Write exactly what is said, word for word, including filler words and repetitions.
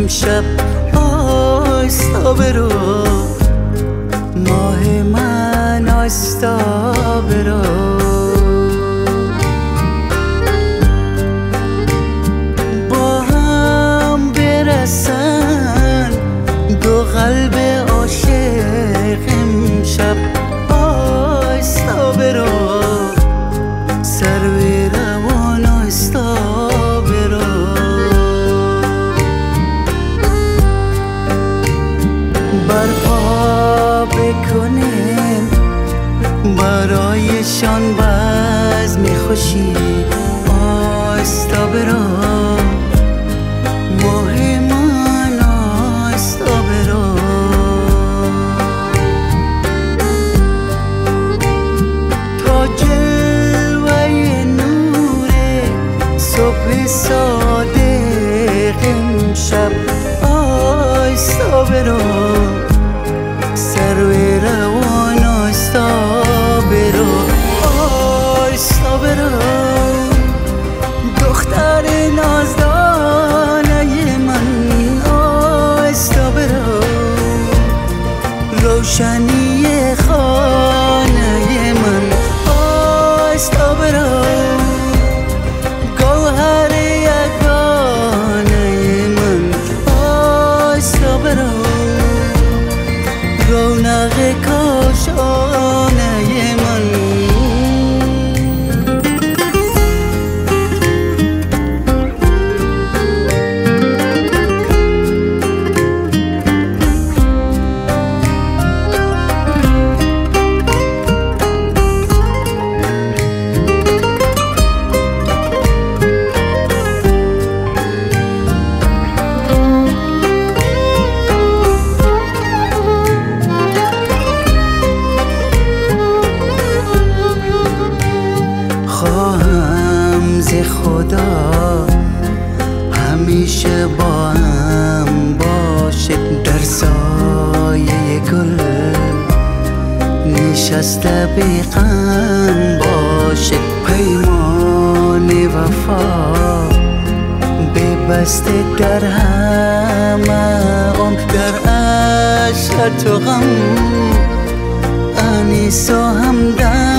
امشب آستا برو، ماه من آستا برو. با هم برسن دو قلب عاشق امشب آستا برو، سر به روان آستا برو. برپا بکنیم برایشان بزم خوشی آستا برو، ماه من آستا برو. تا جلوه نور صبح صادق امشب آستا برو، سر به روان آستا برو. آستا برو دختر نازدانه من، آستا برو روشنی خانه من، آستا برو گوهر یگانه من، آستا برو رونق کاشانه من. خواهم ز خدا همیشه با هم باشه، در سایه گل نشسته بی غم باشه. پیمان وفا ببسته در همه عمر، در عشق تو غم انیس و همدم